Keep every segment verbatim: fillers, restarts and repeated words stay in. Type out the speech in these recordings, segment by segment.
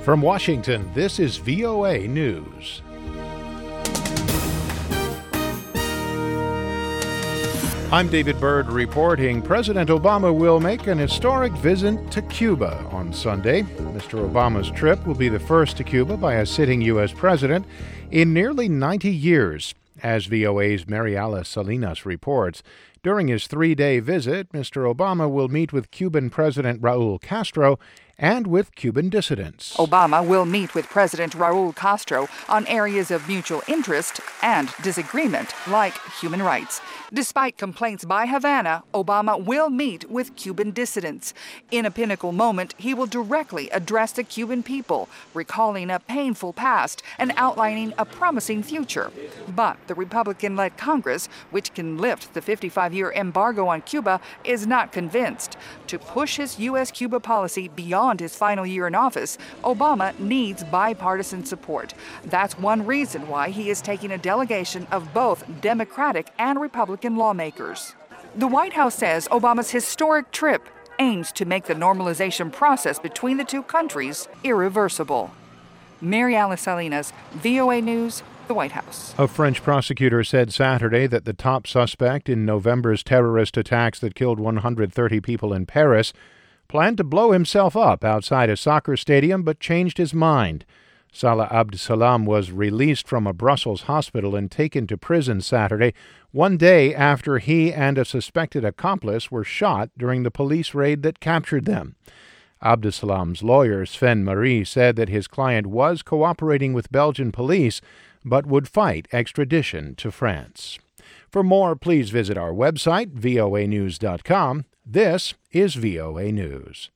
From Washington, this is V O A News. I'm David Byrd reporting President Obama will make an historic visit to Cuba on Sunday. Mister Obama's trip will be the first to Cuba by a sitting U S president in nearly ninety years, as V O A's Mariela Salinas reports. During his three-day visit, Mister Obama will meet with Cuban President Raul Castro and with Cuban dissidents. Obama will meet with President Raul Castro on areas of mutual interest and disagreement, like human rights. Despite complaints by Havana, Obama will meet with Cuban dissidents. In a pinnacle moment, he will directly address the Cuban people, recalling a painful past and outlining a promising future. But the Republican-led Congress, which can lift the fifty-five-year embargo on Cuba, is not convinced. To push his U S Cuba policy beyond his final year in office, Obama needs bipartisan support. That's one reason why he is taking a delegation of both Democratic and Republican lawmakers. The White House says Obama's historic trip aims to make the normalization process between the two countries irreversible. Mariela Salinas, V O A News, the White House. A French prosecutor said Saturday that the top suspect in November's terrorist attacks that killed one hundred thirty people in Paris planned to blow himself up outside a soccer stadium but changed his mind. Salah Abdeslam was released from a Brussels hospital and taken to prison Saturday, one day after he and a suspected accomplice were shot during the police raid that captured them. Abdeslam's lawyer, Sven Marie, said that his client was cooperating with Belgian police but would fight extradition to France. For more, please visit our website, V O A news dot com. This is V O A News.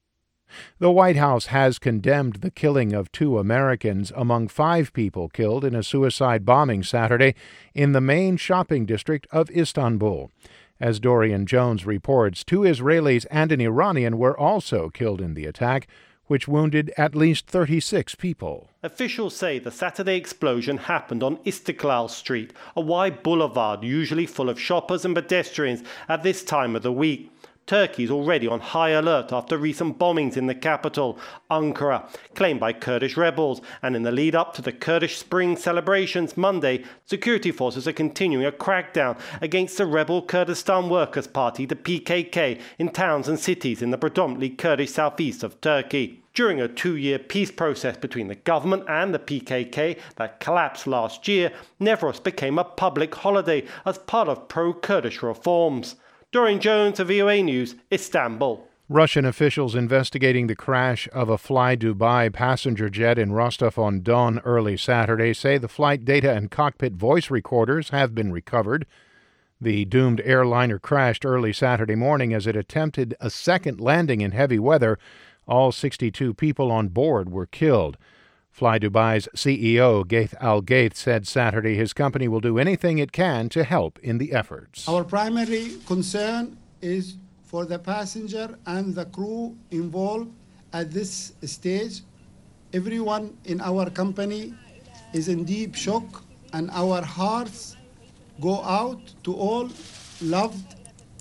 The White House has condemned the killing of two Americans among five people killed in a suicide bombing Saturday in the main shopping district of Istanbul. As Dorian Jones reports, two Israelis and an Iranian were also killed in the attack, which wounded at least thirty-six people. Officials say the Saturday explosion happened on Istiklal Street, a wide boulevard usually full of shoppers and pedestrians at this time of the week. Turkey is already on high alert after recent bombings in the capital, Ankara, claimed by Kurdish rebels. And in the lead up to the Kurdish Spring celebrations Monday, security forces are continuing a crackdown against the rebel Kurdistan Workers' Party, the P K K, in towns and cities in the predominantly Kurdish southeast of Turkey. During a two-year peace process between the government and the P K K that collapsed last year, Nevros became a public holiday as part of pro-Kurdish reforms. Dorian Jones of V O A News, Istanbul. Russian officials investigating the crash of a Fly Dubai passenger jet in Rostov-on-Don early Saturday say the flight data and cockpit voice recorders have been recovered. The doomed airliner crashed early Saturday morning as it attempted a second landing in heavy weather. All sixty-two people on board were killed. Fly Dubai's C E O, Gaith Al Gaith, said Saturday his company will do anything it can to help in the efforts. Our primary concern is for the passenger and the crew involved at this stage. Everyone in our company is in deep shock, and our hearts go out to all loved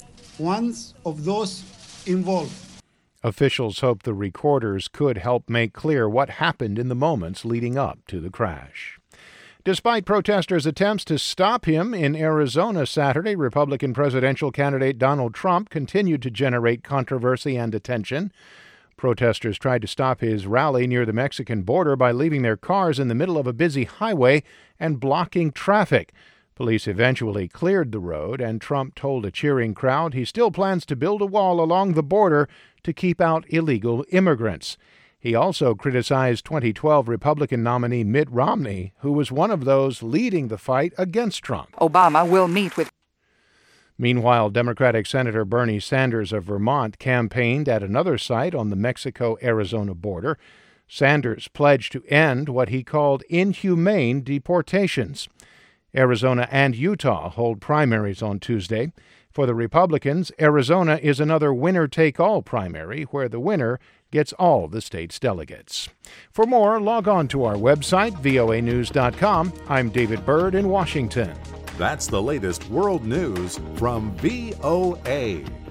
ones of those involved. Officials hope the recorders could help make clear what happened in the moments leading up to the crash. Despite protesters' attempts to stop him in Arizona Saturday, Republican presidential candidate Donald Trump continued to generate controversy and attention. Protesters tried to stop his rally near the Mexican border by leaving their cars in the middle of a busy highway and blocking traffic. Police eventually cleared the road, and Trump told a cheering crowd he still plans to build a wall along the border to keep out illegal immigrants. He also criticized twenty twelve Republican nominee Mitt Romney, who was one of those leading the fight against Trump. Obama will meet with. Meanwhile, Democratic Senator Bernie Sanders of Vermont campaigned at another site on the Mexico-Arizona border. Sanders pledged to end what he called inhumane deportations. Arizona and Utah hold primaries on Tuesday. For the Republicans, Arizona is another winner-take-all primary where the winner gets all the state's delegates. For more, log on to our website, V O A news dot com. I'm David Byrd in Washington. That's the latest world news from V O A.